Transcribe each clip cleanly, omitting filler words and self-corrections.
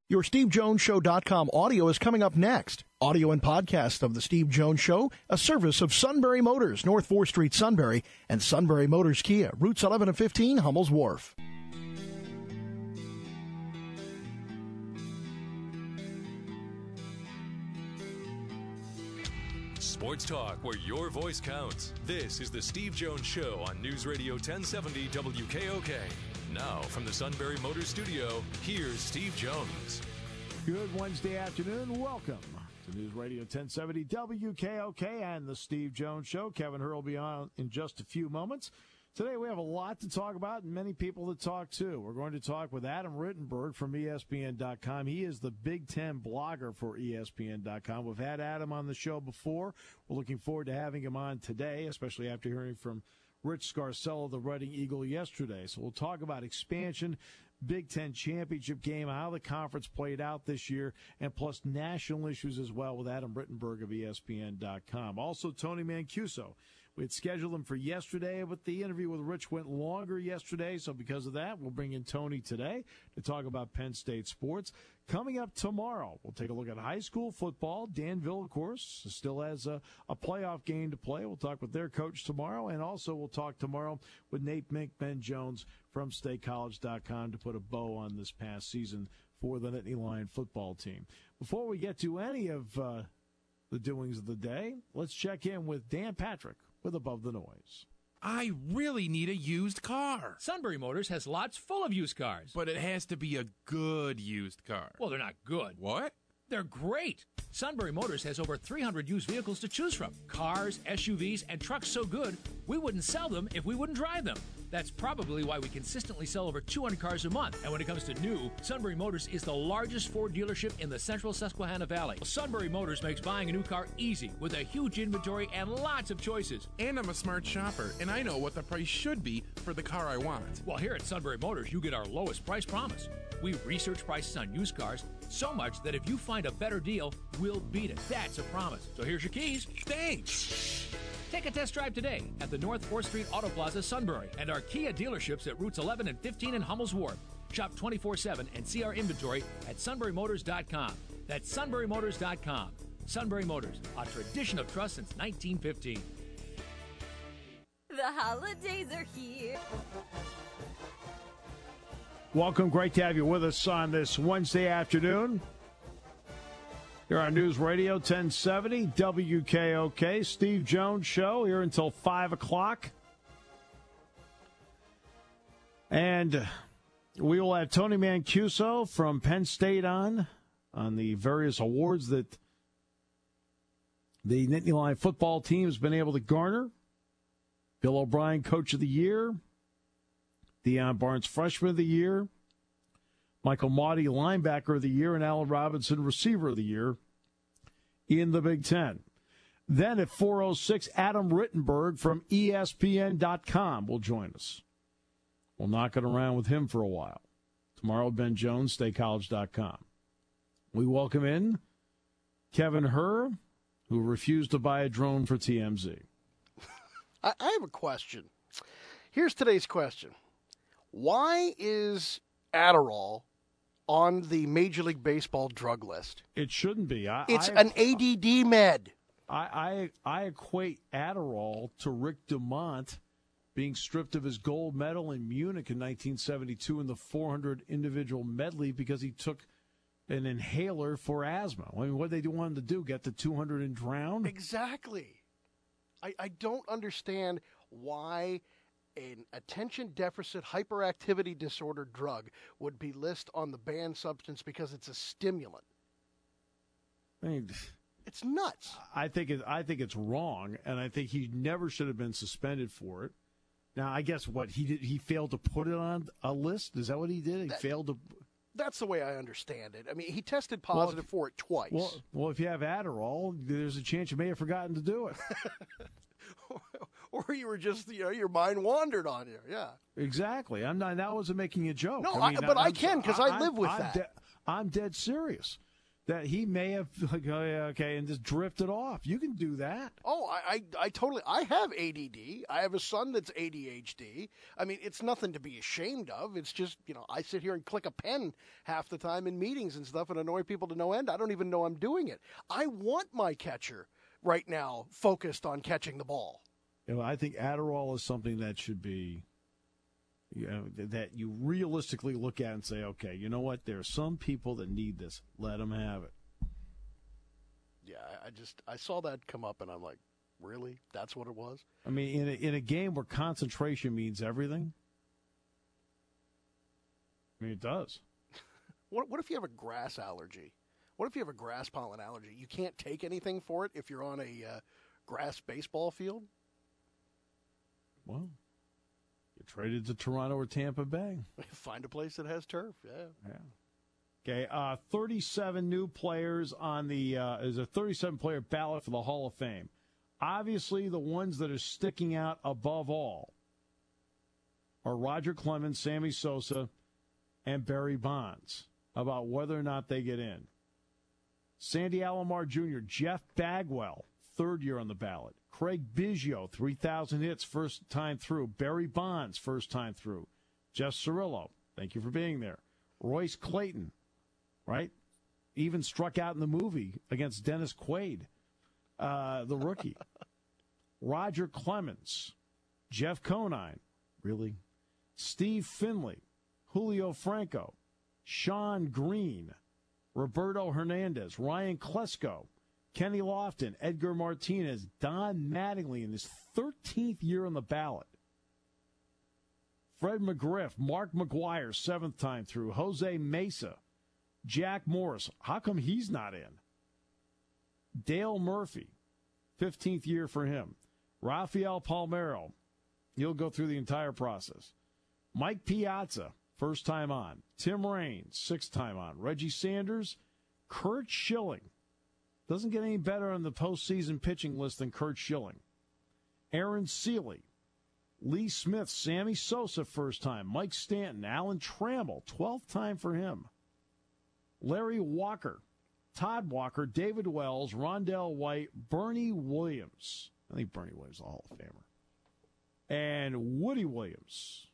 Your SteveJonesShow.com audio is coming up next. Audio and podcast of The Steve Jones Show, a service of Sunbury Motors, North 4th Street, Sunbury, and Sunbury Motors Kia, routes 11 and 15, Hummel's Wharf. Sports talk where your voice counts. This is The Steve Jones Show on News Radio 1070 WKOK. Now, from the Sunbury Motors Studio, here's Steve Jones. Good Wednesday afternoon. Welcome to News Radio 1070 WKOK and the Steve Jones Show. Kevin Hur will be on in just a few moments. Today we have a lot to talk about and many people to talk to. We're going to talk with Adam Rittenberg from ESPN.com. He is the Big Ten blogger for ESPN.com. We've had Adam on the show before. We're looking forward to having him on today, especially after hearing from Rich Scarcella, the Reading Eagle, yesterday. So we'll talk about expansion, Big Ten championship game, how the conference played out this year, and plus national issues as well with Adam Rittenberg of ESPN.com. Also, Tony Mancuso. We had scheduled him for yesterday, but the interview with Rich went longer yesterday, so because of that, we'll bring in Tony today to talk about Penn State sports. Coming up tomorrow, we'll take a look at high school football. Danville, of course, still has a playoff game to play. We'll talk with their coach tomorrow, and also we'll talk tomorrow with Nate Mink, Ben Jones from StateCollege.com to put a bow on this past season for the Nittany Lion football team. Before we get to any of the doings of the day, let's check in with Dan Patrick with Above the Noise. I really need a used car. Sunbury Motors has lots full of used cars. But it has to be a good used car. Well, they're not good. What? They're great. Sunbury Motors has over 300 used vehicles to choose from. Cars, SUVs, and trucks so good, we wouldn't sell them if we wouldn't drive them. That's probably why we consistently sell over 200 cars a month. And when it comes to new, Sunbury Motors is the largest Ford dealership in the central Susquehanna Valley. Sunbury Motors makes buying a new car easy with a huge inventory and lots of choices. And I'm a smart shopper, and I know what the price should be for the car I want. Well, here at Sunbury Motors, you get our lowest price promise. We research prices on used cars so much that if you find a better deal, we'll beat it. That's a promise. So here's your keys. Thanks. Take a test drive today at the North 4th Street Auto Plaza, Sunbury, and our Kia dealerships at routes 11 and 15 in Hummel's Wharf. Shop 24/7 and see our inventory at sunburymotors.com. That's sunburymotors.com. Sunbury Motors, a tradition of trust since 1915. The holidays are here. Welcome. Great to have you with us on this Wednesday afternoon. Here on News Radio 1070 WKOK, Steve Jones Show, here until 5 o'clock. And we will have Tony Mancuso from Penn State on the various awards that the Nittany Lion football team has been able to garner. Bill O'Brien, Coach of the Year. Deion Barnes, Freshman of the Year. Michael Maudie, Linebacker of the Year, and Allen Robinson, Receiver of the Year in the Big Ten. Then at 4:06, Adam Rittenberg from ESPN.com will join us. We'll knock it around with him for a while. Tomorrow, Ben Jones, StateCollege.com. We welcome in Kevin Hur, who refused to buy a drone for TMZ. I have a question. Here's today's question. Why is Adderall on the Major League Baseball drug list? It shouldn't be. It's an ADD med. I equate Adderall to Rick Dumont being stripped of his gold medal in Munich in 1972 in the 400 individual medley because he took an inhaler for asthma. I mean, what did they want him to do, get to 200 and drown? Exactly. I don't understand why an attention deficit hyperactivity disorder drug would be listed on the banned substance because it's a stimulant. I mean, it's nuts. I think it's wrong, and I think he never should have been suspended for it. Now, I guess what he did, he failed to put it on a list. Is that what he did? He failed to. That's the way I understand it. I mean, he tested positive for it twice. Well, if you have Adderall, there's a chance you may have forgotten to do it. Or you were just, your mind wandered on you. Yeah. Exactly. That wasn't making a joke. No, I can because I live with that. I'm dead serious. that he may have, like, oh, yeah, okay, and just drifted off. You can do that. Oh, I totally. I have ADD. I have a son that's ADHD. I mean, it's nothing to be ashamed of. It's just, I sit here and click a pen half the time in meetings and stuff and annoy people to no end. I don't even know I'm doing it. I want my catcher right now focused on catching the ball. I think Adderall is something that should be, that you realistically look at and say, okay, you know what? There are some people that need this. Let them have it. Yeah, I saw that come up, and I'm like, really? That's what it was? I mean, in a game where concentration means everything, I mean, it does. What if you have a grass allergy? What if you have a grass pollen allergy? You can't take anything for it if you're on a grass baseball field? Well, you traded to Toronto or Tampa Bay. Find a place that has turf, yeah. Okay, 37 new players on the is a 37-player ballot for the Hall of Fame. Obviously, the ones that are sticking out above all are Roger Clemens, Sammy Sosa, and Barry Bonds about whether or not they get in. Sandy Alomar Jr., Jeff Bagwell, third year on the ballot. Craig Biggio, 3,000 hits, first time through. Barry Bonds, first time through. Jeff Cirillo, thank you for being there. Royce Clayton, right? Even struck out in the movie against Dennis Quaid, the rookie. Roger Clemens, Jeff Conine, really? Steve Finley, Julio Franco, Sean Green, Roberto Hernandez, Ryan Klesko, Kenny Lofton, Edgar Martinez, Don Mattingly in his 13th year on the ballot. Fred McGriff, Mark McGwire, 7th time through. Jose Mesa, Jack Morris. How come he's not in? Dale Murphy, 15th year for him. Rafael Palmeiro, he'll go through the entire process. Mike Piazza, first time on. Tim Raines, 6th time on. Reggie Sanders, Curt Schilling. Doesn't get any better on the postseason pitching list than Curt Schilling. Aaron Seeley, Lee Smith, Sammy Sosa, first time. Mike Stanton, Alan Trammell, 12th time for him. Larry Walker, Todd Walker, David Wells, Rondell White, Bernie Williams. I think Bernie Williams is a Hall of Famer. And Woody Williams.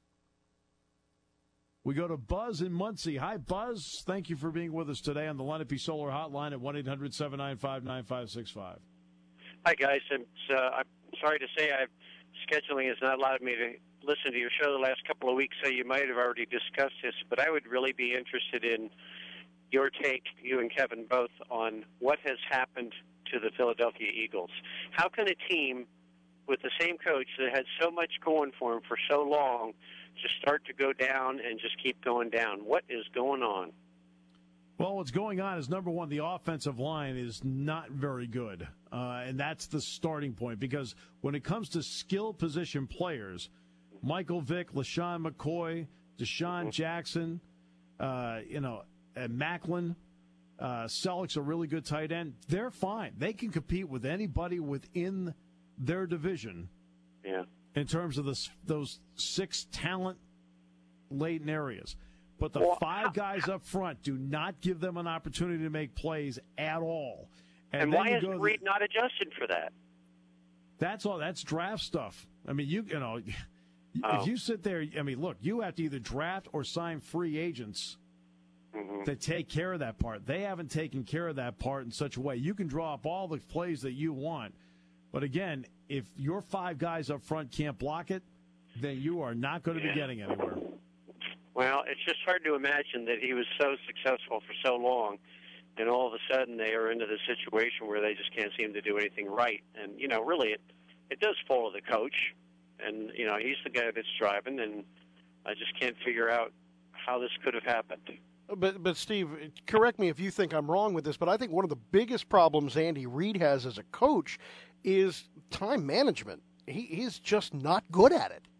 We go to Buzz in Muncie. Hi, Buzz. Thank you for being with us today on the Lenape Solar Hotline at 1-800-795-9565. Hi, guys. I'm sorry to say scheduling has not allowed me to listen to your show the last couple of weeks, so you might have already discussed this, but I would really be interested in your take, you and Kevin both, on what has happened to the Philadelphia Eagles. How can a team with the same coach that had so much going for him for so long just start to go down and just keep going down? What is going on? Well, what's going on is, number one, the offensive line is not very good. And that's the starting point, because when it comes to skill position players, Michael Vick, LaShawn McCoy, Deshaun Jackson, and Macklin, Selleck's a really good tight end. They're fine. They can compete with anybody within their division. Yeah. In terms of those 6 talent-laden areas. But the 5 guys up front do not give them an opportunity to make plays at all. And why is Reed not adjusted for that? That's all. That's draft stuff. I mean, if you sit there, I mean, look, you have to either draft or sign free agents to take care of that part. They haven't taken care of that part in such a way. You can draw up all the plays that you want. But again, if your 5 guys up front can't block it, then you are not going to be getting anywhere. Well, it's just hard to imagine that he was so successful for so long, and all of a sudden they are into the situation where they just can't seem to do anything right. And, really it does fall to the coach. And, he's the guy that's driving, and I just can't figure out how this could have happened. But Steve, correct me if you think I'm wrong with this, but I think one of the biggest problems Andy Reid has as a coach is time management. He's just not good at it.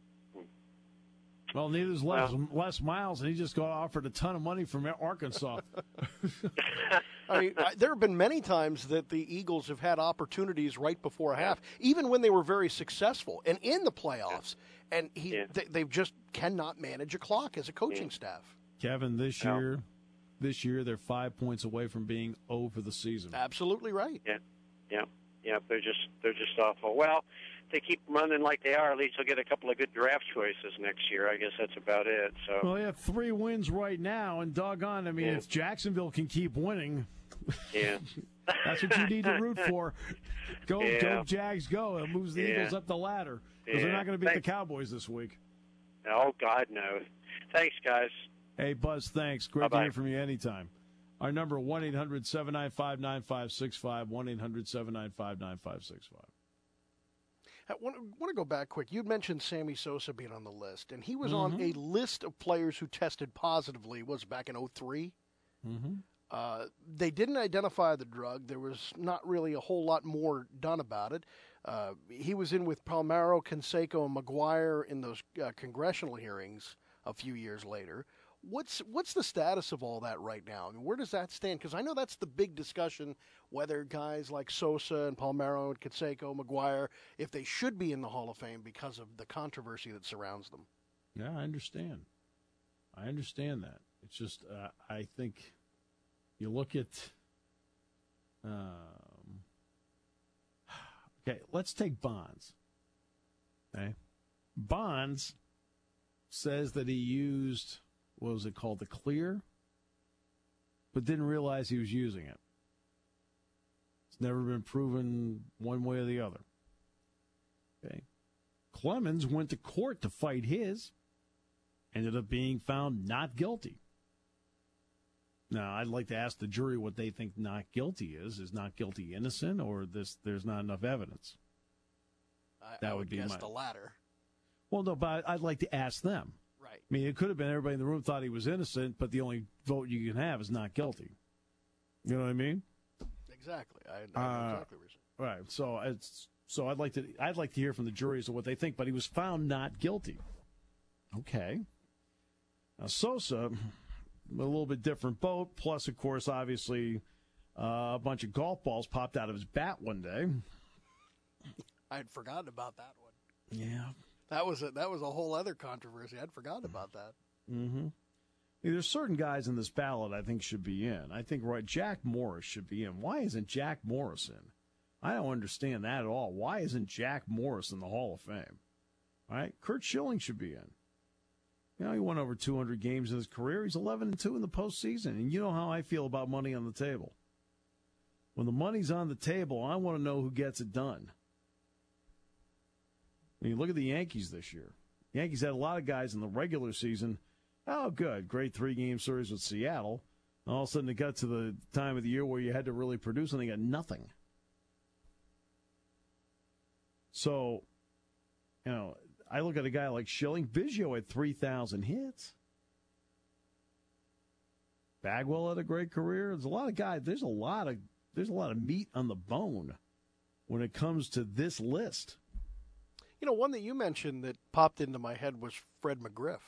Well, neither is Les Miles, and he just got offered a ton of money from Arkansas. I mean, there have been many times that the Eagles have had opportunities right before a half, even when they were very successful and in the playoffs, and they just cannot manage a clock as a coaching staff. Kevin, this year, this year they're 5 points away from being over the season. Absolutely right. Yeah. They're just awful. Well, if they keep running like they are, at least they'll get a couple of good draft choices next year. I guess that's about it. So. Well, they have 3 wins right now, and doggone, I mean, if Jacksonville can keep winning, that's what you need to root for. Go Jags, go! It moves the Eagles up the ladder because they're not going to beat the Cowboys this week. Oh God, no! Thanks, guys. Hey, Buzz, thanks. Great Bye-bye. to hear from you anytime. Our number, 1-800-795-9565, 1-800-795-9565. I want to go back quick. You'd mentioned Sammy Sosa being on the list, and he was on a list of players who tested positively, was back in 2003. They didn't identify the drug. There was not really a whole lot more done about it. He was in with Palmeiro, Canseco, and McGuire in those congressional hearings a few years later. What's the status of all that right now? I mean, where does that stand? Because I know that's the big discussion, whether guys like Sosa and Palmeiro and Canseco, McGuire, if they should be in the Hall of Fame because of the controversy that surrounds them. Yeah, I understand. I understand that. It's just, I think you look at, okay, let's take Bonds. Okay. Bonds says that he used, what was it called, the clear, but didn't realize he was using it. It's never been proven one way or the other. Okay. Clemens went to court to fight his, ended up being found not guilty. Now, I'd like to ask the jury what they think not guilty is. Is not guilty innocent, or there's not enough evidence? I would guess the latter. Well, no, but I'd like to ask them. Right. I mean, it could have been everybody in the room thought he was innocent, but the only vote you can have is not guilty. You know what I mean? Exactly. I know exactly what you're saying. Right. So I'd like to hear from the jury as to what they think, but he was found not guilty. Okay. Now Sosa, a little bit different boat. Plus, of course, obviously, a bunch of golf balls popped out of his bat one day. I had forgotten about that one. Yeah. That was a whole other controversy. I'd forgotten about that. Mm-hmm. There's certain guys in this ballot I think should be in. I think Jack Morris should be in. Why isn't Jack Morris in? I don't understand that at all. Why isn't Jack Morris in the Hall of Fame? All right, Curt Schilling should be in. You know, he won over 200 games in his career. He's 11-2 in the postseason, and you know how I feel about money on the table. When the money's on the table, I want to know who gets it done. I mean, look at the Yankees this year. The Yankees had a lot of guys in the regular season. Oh, good. Great 3-game series with Seattle. All of a sudden, it got to the time of the year where you had to really produce, and they got nothing. So, you know, I look at a guy like Schilling. Biggio had 3,000 hits. Bagwell had a great career. There's a lot of guys. There's a lot of meat on the bone when it comes to this list. You know, one that you mentioned that popped into my head was Fred McGriff.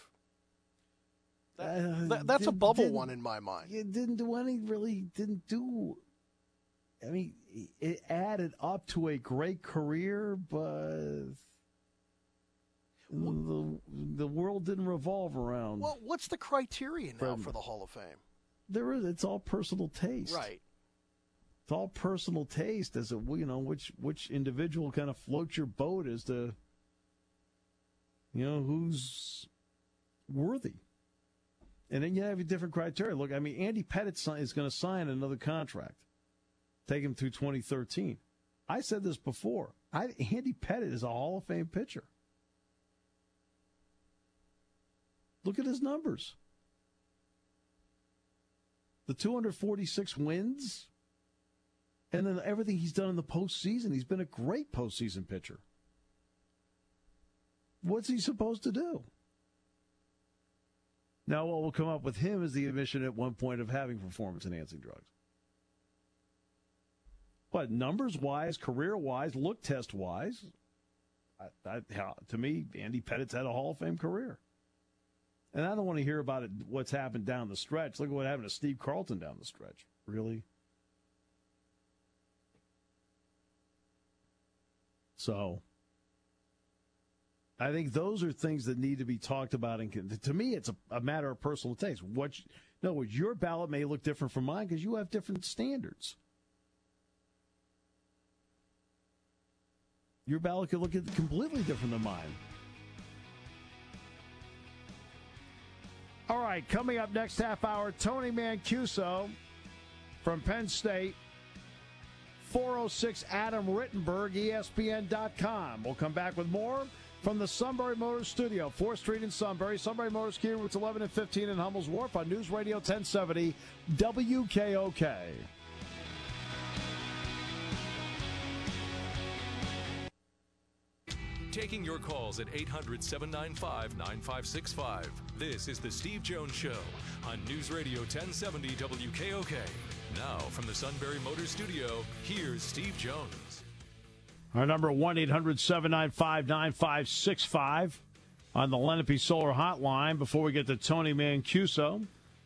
That's a bubble one in my mind. It didn't do any, really didn't do. I mean, it added up to a great career, but the world didn't revolve around. Well, what's the criteria now for the Hall of Fame? There is. It's all personal taste. Right. It's all personal taste as a, you know, which individual kind of floats your boat as to, you know, who's worthy. And then you have a different criteria. Look, I mean, Andy Pettitte is going to sign another contract. Take him through 2013. I said this before. Andy Pettitte is a Hall of Fame pitcher. Look at his numbers. The 246 wins, and then everything he's done in the postseason. He's been a great postseason pitcher. What's he supposed to do? Now, what will come up with him is the admission at one point of having performance-enhancing drugs. But numbers-wise, career-wise, look test-wise, to me, Andy Pettitte's had a Hall of Fame career. And I don't want to hear about what's happened down the stretch. Look at what happened to Steve Carlton down the stretch. Really? So, I think those are things that need to be talked about. And to me, it's a matter of personal taste. In other words, your ballot may look different from mine because you have different standards. Your ballot could look completely different than mine. All right, coming up next half hour, Tony Mancuso from Penn State. 406 Adam Rittenberg, ESPN.com. We'll come back with more from the Sunbury Motors studio, 4th Street in Sunbury. Sunbury Motors Kia, routes 11 and 15 in Hummel's Wharf on News Radio 1070 WKOK. Taking your calls at 800-795-9565. This is the Steve Jones Show on News Radio 1070 WKOK. Now, from the Sunbury Motors studio, here's Steve Jones. Our number 1-800-795-9565 on the Lenape Solar Hotline. Before we get to Tony Mancuso,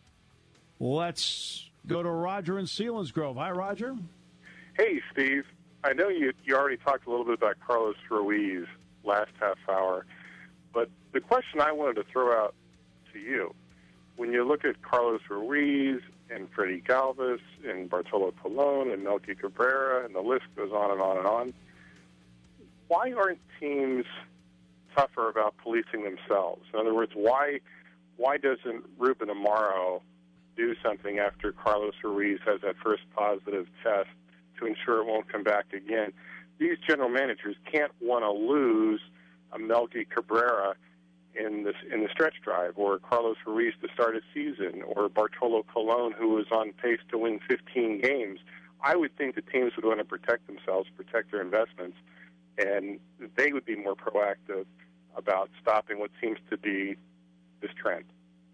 let's go to Roger in Selinsgrove. Hi, Roger. Hey, Steve. I know you already talked a little bit about Carlos Ruiz last half hour, but the question I wanted to throw out to you, when you look at Carlos Ruiz and Freddie Galvis and Bartolo Colon and Melky Cabrera, and the list goes on and on and on, why aren't teams tougher about policing themselves? In other words, why doesn't Ruben Amaro do something after Carlos Ruiz has that first positive test to ensure it won't come back again? These general managers can't want to lose a Melky Cabrera in the stretch drive, or Carlos Ruiz to start a season, or Bartolo Colon, who was on pace to win 15 games. I would think the teams would want to protect themselves, protect their investments, and they would be more proactive about stopping what seems to be this trend.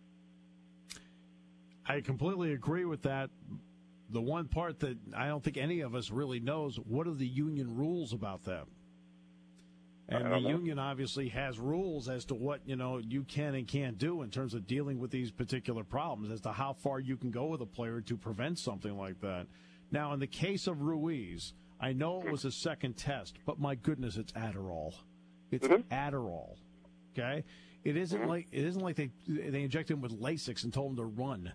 I completely agree with that. The one part that I don't think any of us really knows, what are the union rules about that? And the union obviously has rules as to what, you can and can't do in terms of dealing with these particular problems, as to how far you can go with a player to prevent something like that. Now, in the case of Ruiz, I know it was a second test, but my goodness, it's Adderall. It's Adderall. Okay? It isn't like they injected him with Lasix and told him to run.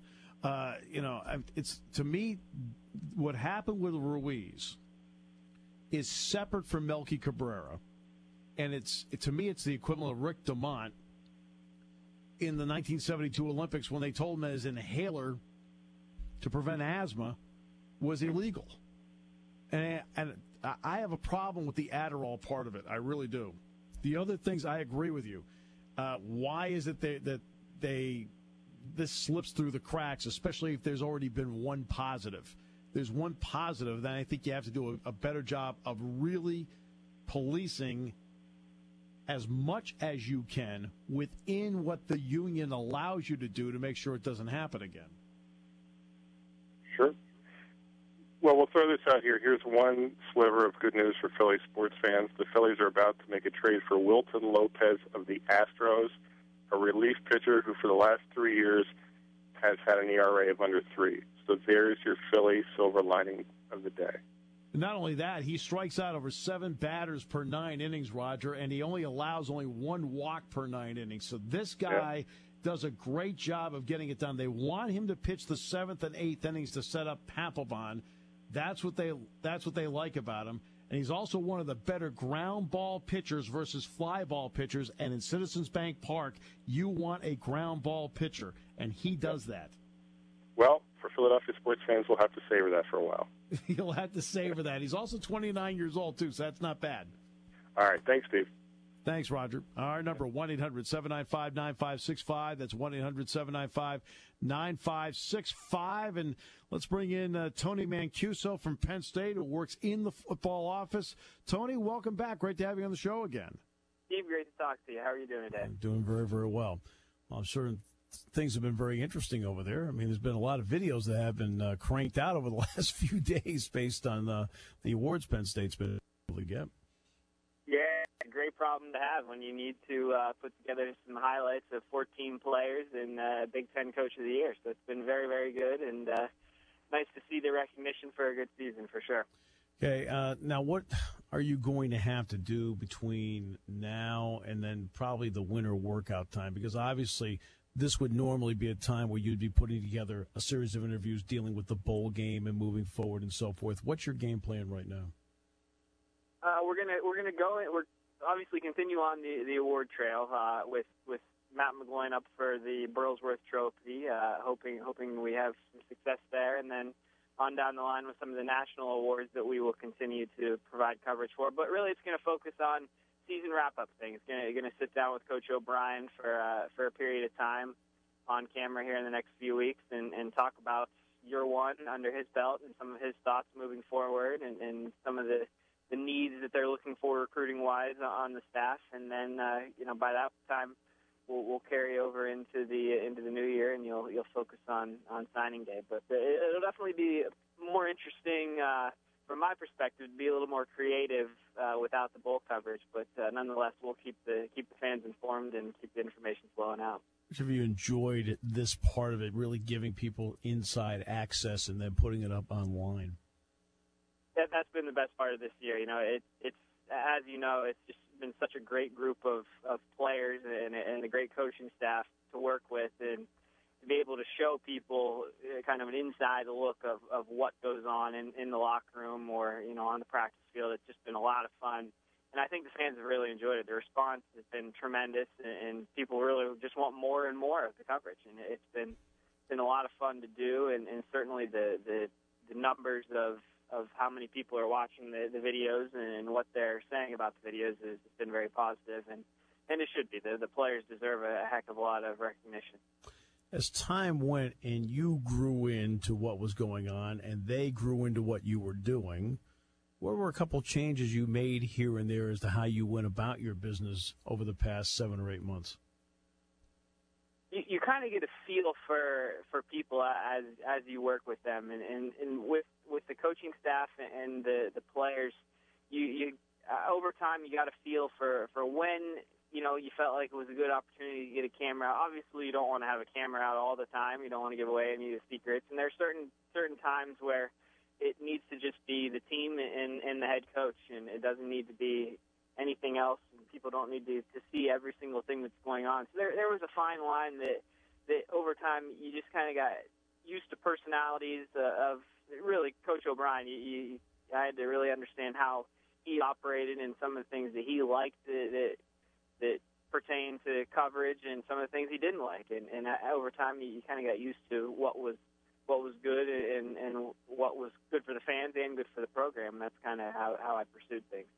It's, to me, what happened with Ruiz is separate from Melky Cabrera, and to me it's the equivalent of Rick DeMont in the 1972 Olympics when they told him that his inhaler to prevent asthma was illegal. And I have a problem with the Adderall part of it. I really do. The other things, I agree with you. Why is it that this slips through the cracks, especially if there's already been one positive? There's one positive, then I think you have to do a better job of really policing as much as you can within what the union allows you to do to make sure it doesn't happen again. Sure. Well, we'll throw this out here. Here's one sliver of good news for Philly sports fans. The Phillies are about to make a trade for Wilton Lopez of the Astros, a relief pitcher who for the last 3 years has had an ERA of under 3. So there's your Philly silver lining of the day. Not only that, he strikes out over 7 batters per 9 innings, Roger, and he allows only 1 walk per 9 innings. So this guy does a great job of getting it done. They want him to pitch the 7th and 8th innings to set up Papelbon. That's what they like about him. And he's also one of the better ground ball pitchers versus fly ball pitchers. And in Citizens Bank Park, you want a ground ball pitcher, and he does that. Well, for Philadelphia sports fans, we'll have to savor that for a while. You'll have to savor that. He's also 29 years old, too, so that's not bad. All right. Thanks, Steve. Thanks, Roger. Our number, 1-800-795-9565. That's 1-800-795-9565. And let's bring in Tony Mancuso from Penn State, who works in the football office. Tony, welcome back. Great to have you on the show again. Steve, great to talk to you. How are you doing today? I'm doing very, very well. I'm sure things have been very interesting over there. I mean, there's been a lot of videos that have been cranked out over the last few days based on the awards Penn State's been able to get. Yeah, great problem to have when you need to put together some highlights of 14 players and Big Ten Coach of the Year. So it's been very, very good, and nice to see the recognition for a good season for sure. Okay, now what are you going to have to do between now and then probably the winter workout time? Because obviously this would normally be a time where you'd be putting together a series of interviews dealing with the bowl game and moving forward and so forth. What's your game plan right now? We're gonna go. We're obviously continue on the award trail with Matt McGloin up for the Burlsworth Trophy, hoping we have some success there, and then on down the line with some of the national awards that we will continue to provide coverage for. But really, it's going to focus on season wrap-up things. Going to sit down with Coach O'Brien for a period of time on camera here in the next few weeks and talk about year one under his belt and some of his thoughts moving forward and some of the needs that they're looking for recruiting-wise on the staff. And then, by that time, we'll carry over into the new year, and you'll focus on signing day. But it'll definitely be more interesting from my perspective, be a little more creative without the bowl coverage. But nonetheless, we'll keep the fans informed and keep the information flowing out. Which have you enjoyed this part of it, really giving people inside access and then putting it up online? That's been the best part of this year. It's as you know, it's just been such a great group of players and a great coaching staff to work with, and to be able to show people kind of an inside look of what goes on in the locker room or on the practice field. It's just been a lot of fun, and I think the fans have really enjoyed it. The response has been tremendous, and people really just want more and more of the coverage, and it's been a lot of fun to do, and certainly the numbers of how many people are watching the videos and what they're saying about the videos has been very positive, and it should be. The players deserve a heck of a lot of recognition. As time went and you grew into what was going on and they grew into what you were doing, what were a couple changes you made here and there as to how you went about your business over the past 7 or 8 months? You kind of get a feel for people as you work with them, and with the coaching staff and the players, you over time you got a feel for when you felt like it was a good opportunity to get a camera out. Obviously, you don't want to have a camera out all the time. You don't want to give away any of the secrets, and there are certain times where it needs to just be the team and the head coach, and it doesn't need to be anything else. People don't need to see every single thing that's going on. So there was a fine line that over time you just kind of got used to personalities of really Coach O'Brien. I had to really understand how he operated and some of the things that he liked that pertain to coverage and some of the things he didn't like. And over time you kind of got used to what was good and what was good for the fans and good for the program. And that's kind of how I pursued things.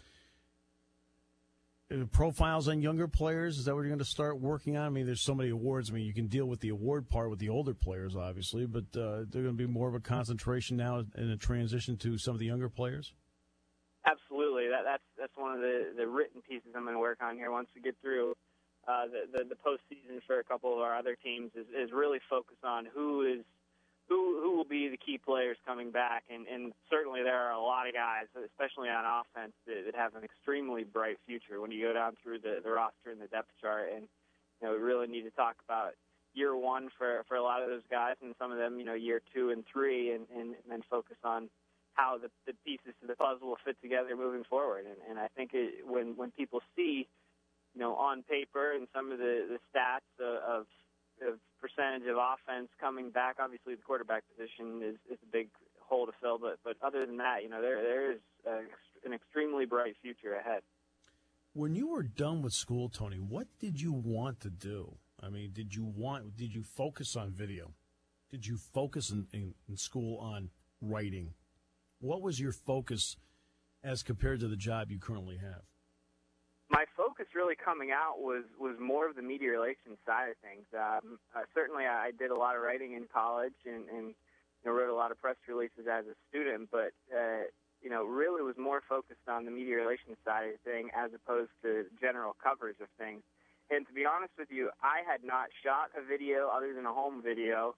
Profiles on younger players, is that what you're going to start working on? I mean, there's so many awards. I mean, you can deal with the award part with the older players, obviously, but they're going to be more of a concentration now in a transition to some of the younger players? Absolutely. That's one of the written pieces I'm going to work on here once we get through the postseason for a couple of our other teams is really focus on who will be the key players coming back, and certainly there are a lot of guys, especially on offense, that have an extremely bright future when you go down through the roster and the depth chart. And we really need to talk about year one for a lot of those guys, and some of them year 2 and 3, and then focus on how the pieces to the puzzle will fit together moving forward. And I think when people see on paper and some of the stats of percentage of offense coming back. Obviously, the quarterback position is a big hole to fill, but other than that, there is an extremely bright future ahead. When you were done with school, Tony, what did you want to do? I mean, did you focus on video? Did you focus in school on writing? What was your focus as compared to the job you currently have? My focus really coming out was more of the media relations side of things. Certainly, I did a lot of writing in college and wrote a lot of press releases as a student, but really was more focused on the media relations side of things as opposed to general coverage of things. And to be honest with you, I had not shot a video other than a home video,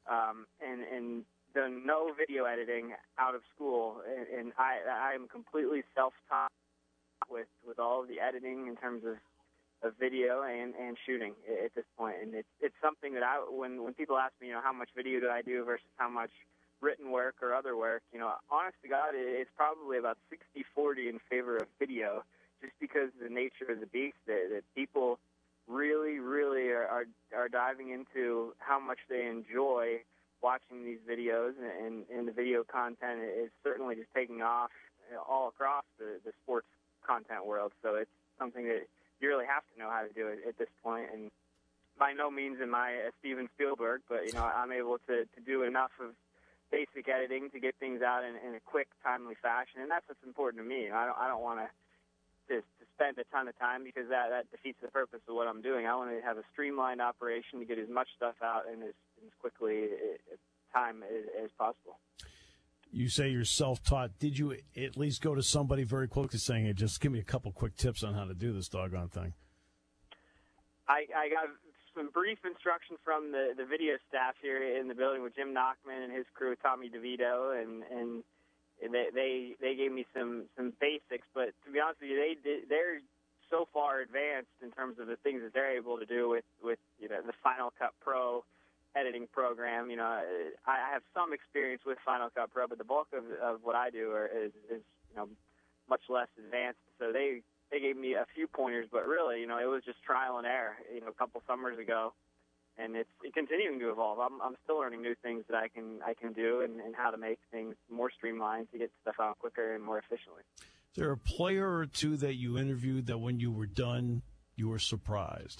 and done no video editing out of school, and I am completely self-taught with all of the editing in terms of video and shooting at this point. And it's something that when people ask me, how much video do I do versus how much written work or other work, honest to God, it's probably about 60-40 in favor of video, just because of the nature of the beast that people really, really are diving into how much they enjoy watching these videos, and the video content is certainly just taking off all across the sports content world. So it's something that you really have to know how to do it at this point. And by no means am I a Steven Spielberg, but I'm able to do enough of basic editing to get things out in a quick, timely fashion, and that's what's important to me. I don't want to spend a ton of time, because that defeats the purpose of what I'm doing. I want to have a streamlined operation to get as much stuff out in as quickly time as possible. You say you're self-taught. Did you at least go to somebody very quickly saying, hey, just give me a couple quick tips on how to do this doggone thing? I got some brief instruction from the video staff here in the building with Jim Nachman and his crew, Tommy DeVito, and they gave me some basics. But to be honest with you, they're so far advanced in terms of the things that they're able to do with the Final Cut Pro editing program. I have some experience with Final Cut Pro, but the bulk of what I do is much less advanced. So they gave me a few pointers, but really, it was just trial and error, a couple summers ago, and it's continuing to evolve. I'm still learning new things that I can do and how to make things more streamlined to get stuff out quicker and more efficiently. Is there a player or two that you interviewed that when you were done, you were surprised?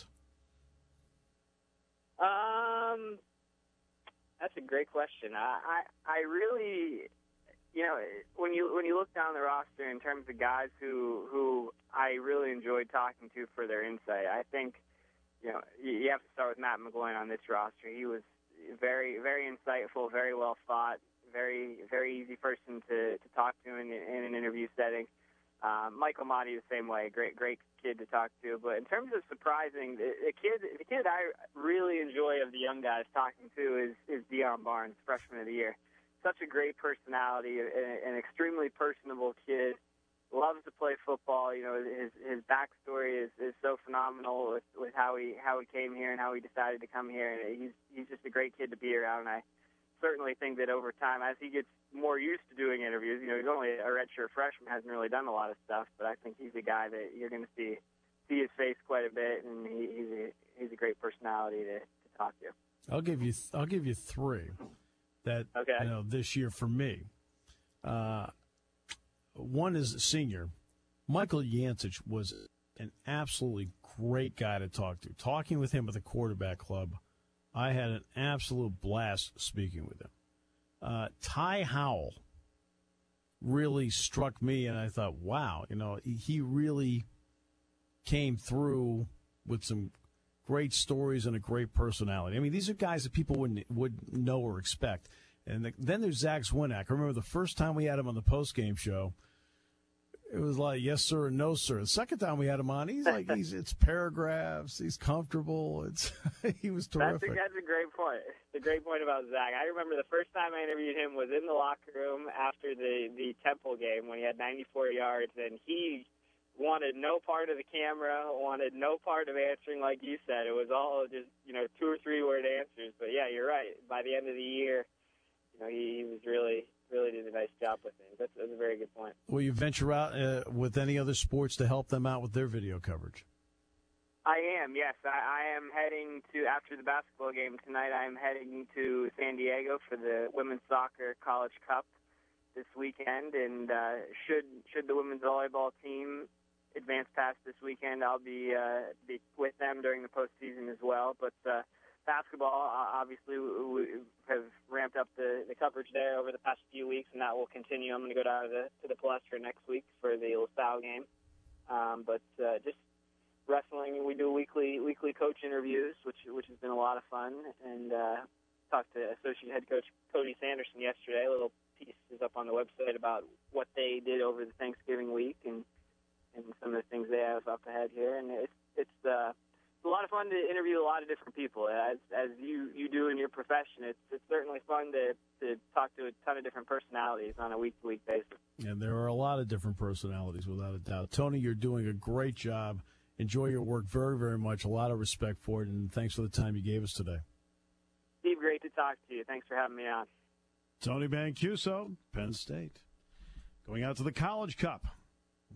That's a great question. I really, when you look down the roster in terms of guys who I really enjoyed talking to for their insight, I think, you have to start with Matt McGloin on this roster. He was very, very insightful, very well thought, very, very easy person to talk to in an interview setting. Michael Motti the same way, great kid to talk to. But in terms of surprising, the kid I really enjoy of the young guys talking to is Deion Barnes, freshman of the year. Such a great personality, an extremely personable kid. Loves to play football. His backstory is so phenomenal with how he came here and how he decided to come here. And he's just a great kid to be around. And I certainly think that over time, as he gets more used to doing interviews, he's only a redshirt freshman, hasn't really done a lot of stuff, but I think he's a guy that you're going to see his face quite a bit, and he's a great personality to talk to. I'll give you three that this year for me. One is a senior. Michael Yancich was an absolutely great guy to talk to. Talking with him at the quarterback club, I had an absolute blast speaking with him. Ty Howell really struck me, and I thought, wow, he really came through with some great stories and a great personality. I mean, these are guys that people wouldn't know or expect. And then there's Zach Zwinak. I remember the first time we had him on the postgame show, it was like, yes, sir, and no, sir. The second time we had him on, it's paragraphs. He's comfortable. He was terrific. That's a great point. The great point about Zach. I remember the first time I interviewed him was in the locker room after the Temple game when he had 94 yards, and he wanted no part of the camera, wanted no part of answering, like you said. It was all just 2 or 3 word answers. But yeah, you're right. By the end of the year, he was really did a nice job with things. That's a very good point. Will you venture out with any other sports to help them out with their video coverage? I am, yes. I am heading to, after the basketball game tonight, I am heading to San Diego for the Women's Soccer College Cup this weekend. And should the women's volleyball team advance past this weekend, I'll be with them during the postseason as well. But basketball, obviously, we have ramped up the coverage there over the past few weeks, and that will continue. I'm going to go down to the Palestra next week for the LaSalle game. But just wrestling, we do weekly coach interviews, which has been a lot of fun. And talked to Associate Head Coach Cody Sanderson yesterday. A little piece is up on the website about what they did over the Thanksgiving week and some of the things they have up ahead here. And it's a lot of fun to interview a lot of different people, as you do in your profession. It's certainly fun to talk to a ton of different personalities on a week-to-week basis. And there are a lot of different personalities, without a doubt. Tony, you're doing a great job. Enjoy your work very, very much. A lot of respect for it, and thanks for the time you gave us today. Steve, great to talk to you. Thanks for having me on. Tony Mancuso, Penn State. Going out to the College Cup.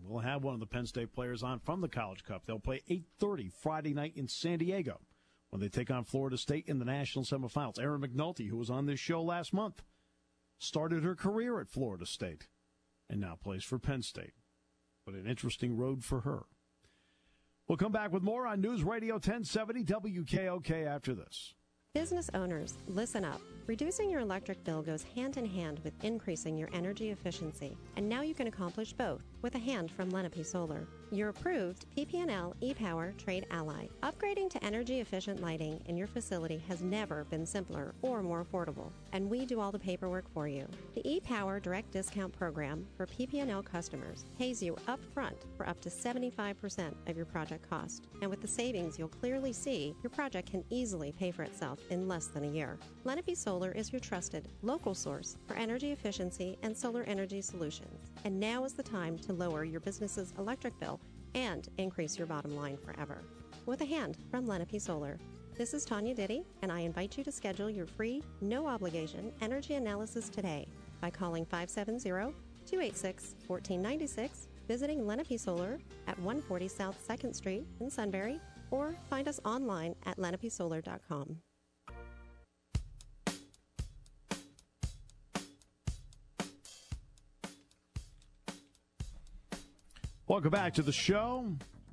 We'll have one of the Penn State players on from the College Cup. They'll play 8:30 Friday night in San Diego when they take on Florida State in the national semifinals. Erin McNulty, who was on this show last month, started her career at Florida State and now plays for Penn State. But an interesting road for her. We'll come back with more on News Radio 1070 WKOK after this. Business owners, listen up. Reducing your electric bill goes hand in hand with increasing your energy efficiency. And now you can accomplish both with a hand from Lenape Solar, your approved PPL e-Power trade ally. Upgrading to energy-efficient lighting in your facility has never been simpler or more affordable, and we do all the paperwork for you. The e-Power Direct Discount Program for PPL customers pays you upfront for up to 75% of your project cost. And with the savings, you'll clearly see your project can easily pay for itself in less than a year. Lenape Solar is your trusted local source for energy efficiency and solar energy solutions. And now is the time to lower your business's electric bill and increase your bottom line forever. With a hand from Lenape Solar. This is Tanya Diddy, and I invite you to schedule your free, no-obligation energy analysis today by calling 570-286-1496, visiting Lenape Solar at 140 South 2nd Street in Sunbury, or find us online at lenapesolar.com. Welcome back to the show.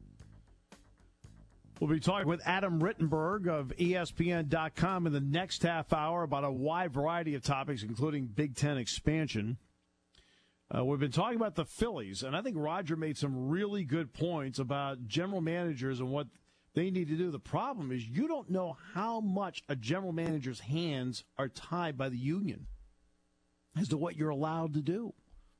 We'll be talking with Adam Rittenberg of ESPN.com in the next half hour about a wide variety of topics, including Big Ten expansion. We've been talking about the Phillies, and I think Roger made some really good points about general managers and what they need to do. The problem is you don't know how much a general manager's hands are tied by the union as to what you're allowed to do.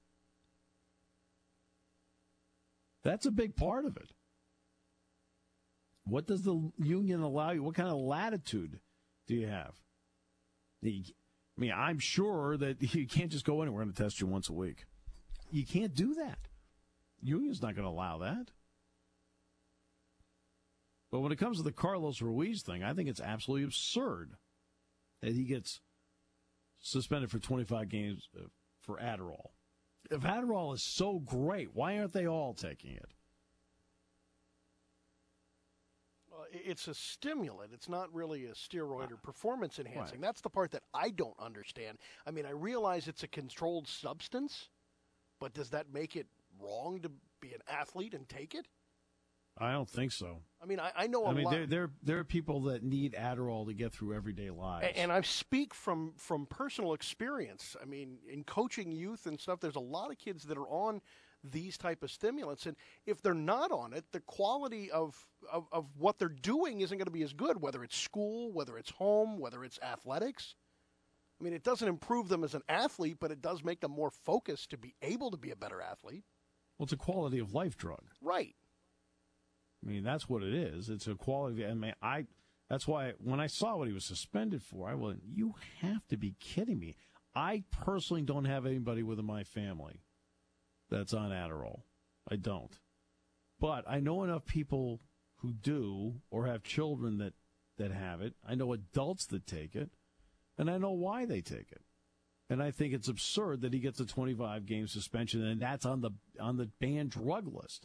That's a big part of it. What does the union allow you? What kind of latitude do you have? I mean, I'm sure that you can't just go in and we're going to test you once a week. You can't do that. Union's not going to allow that. But when it comes to the Carlos Ruiz thing, I think it's absolutely absurd that he gets suspended for 25 games for Adderall. If Adderall is so great, why aren't they all taking it? It's a stimulant. It's not really a steroid or performance enhancing. Right. That's the part that I don't understand. I mean, I realize it's a controlled substance, but does that make it wrong to be an athlete and take it? I don't think so. I mean, I know a lot. There are people that need Adderall to get through everyday lives. And I speak from personal experience. I mean, in coaching youth and stuff, there's a lot of kids that are on these type of stimulants, and if they're not on it, the quality of what they're doing isn't going to be as good, whether it's school, whether it's home, whether it's athletics. I mean, it doesn't improve them as an athlete, but it does make them more focused to be able to be a better athlete. Well, it's a quality of life drug. Right. I mean, that's what it is. It's a quality. I mean, that's why when I saw what he was suspended for, I went, you have to be kidding me. I personally don't have anybody within my family that's on Adderall. I don't. But I know enough people who do or have children that have it. I know adults that take it, and I know why they take it. And I think it's absurd that he gets a 25-game suspension, and that's on the banned drug list.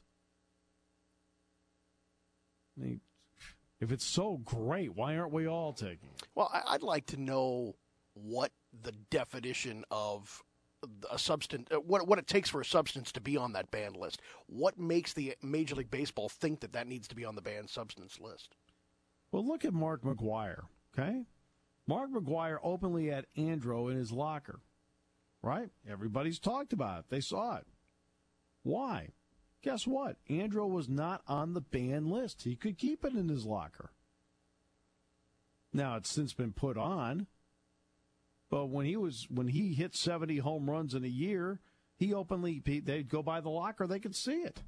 I mean, if it's so great, why aren't we all taking it? Well, I'd like to know what the definition of a substance, what it takes for a substance to be on that banned list. What makes the Major League Baseball think that needs to be on the banned substance list? Well, look at Mark McGwire, okay? Mark McGwire openly had Andro in his locker, right? Everybody's talked about it. They saw it. Why? Guess what? Andro was not on the banned list. He could keep it in his locker. Now, it's since been put on. But when he hit 70 home runs in a year, they'd go by the locker, they could see it.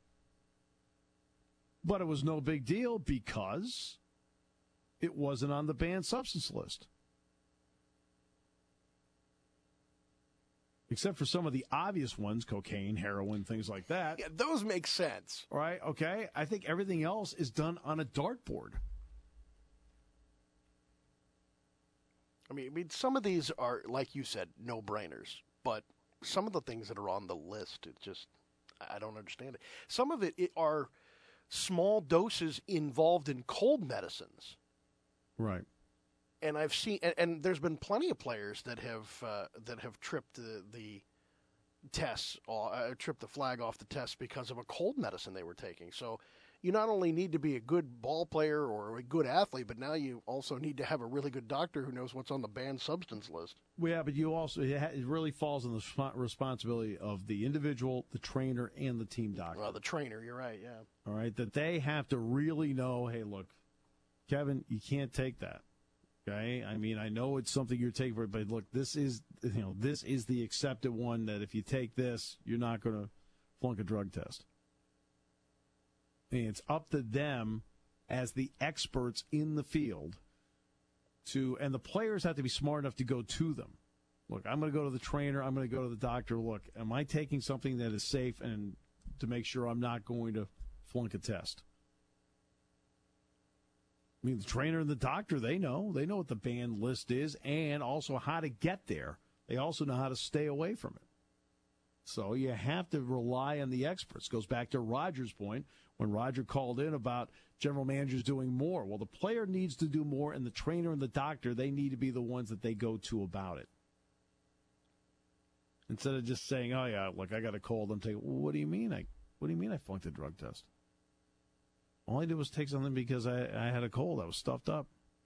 But it was no big deal because it wasn't on the banned substance list. Except for some of the obvious ones, cocaine, heroin, things like that. Yeah, those make sense. Right, okay. I think everything else is done on a dartboard. I mean, some of these are, like you said, no-brainers. But some of the things that are on the list, it just, I don't understand it. Some of it are small doses involved in cold medicines. Right. And I've seen, and there's been plenty of players that have tripped the tests, tripped the flag off the test because of a cold medicine they were taking. So you not only need to be a good ball player or a good athlete, but now you also need to have a really good doctor who knows what's on the banned substance list. Well, yeah, but you also it really falls on the responsibility of the individual, the trainer, and the team doctor. Well, the trainer, you're right, yeah. All right, that they have to really know, hey, look, Kevin, you can't take that. Okay, I mean, I know it's something you're taking, but look, this is the accepted one that if you take this, you're not going to flunk a drug test. And it's up to them as the experts in the field and the players have to be smart enough to go to them. Look, I'm going to go to the trainer. I'm going to go to the doctor. Look, am I taking something that is safe and to make sure I'm not going to flunk a test? I mean, the trainer and the doctor, they know what the banned list is and also how to get there. They also know how to stay away from it. So you have to rely on the experts. Goes back to Roger's point when Roger called in about general managers doing more. Well, the player needs to do more, and the trainer and the doctor, they need to be the ones that they go to about it. Instead of just saying, oh, yeah, look, I got a cold. I'm taking, well, what do you mean I flunked the drug test? All I did was take something because I had a cold. I was stuffed up.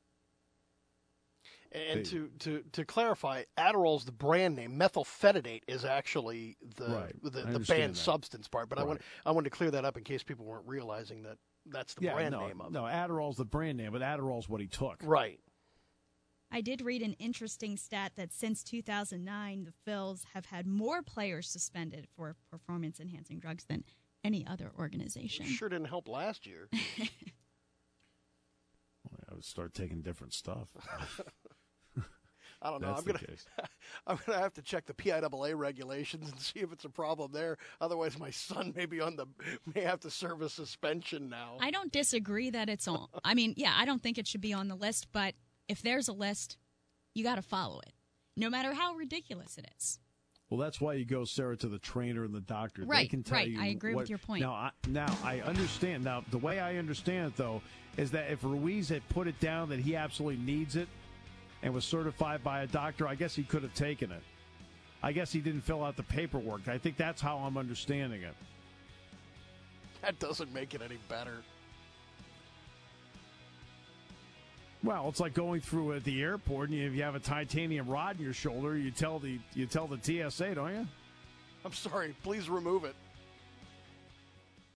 And to clarify, Adderall's the brand name. Methylphenidate is actually the banned substance part. But right. I wanted to clear that up in case people weren't realizing that that's the brand name of it. No, Adderall's the brand name, but Adderall's what he took. Right. I did read an interesting stat that since 2009, the Phils have had more players suspended for performance-enhancing drugs than any other organization. Sure didn't help last year. I would start taking different stuff. I don't know. I'm gonna have to check the PIAA regulations and see if it's a problem there. Otherwise, my son may have to serve a suspension now. I don't disagree that it's on. I mean, yeah, I don't think it should be on the list, but if there's a list, you got to follow it, no matter how ridiculous it is. Well, that's why you go, Sarah, to the trainer and the doctor. Right, they can tell you I agree with your point. Now, I understand. Now, the way I understand it, though, is that if Ruiz had put it down that he absolutely needs it and was certified by a doctor, I guess he could have taken it. I guess he didn't fill out the paperwork. I think that's how I'm understanding it. That doesn't make it any better. Well, it's like going through at the airport, and if you have a titanium rod in your shoulder, you tell the TSA, don't you? I'm sorry, please remove it.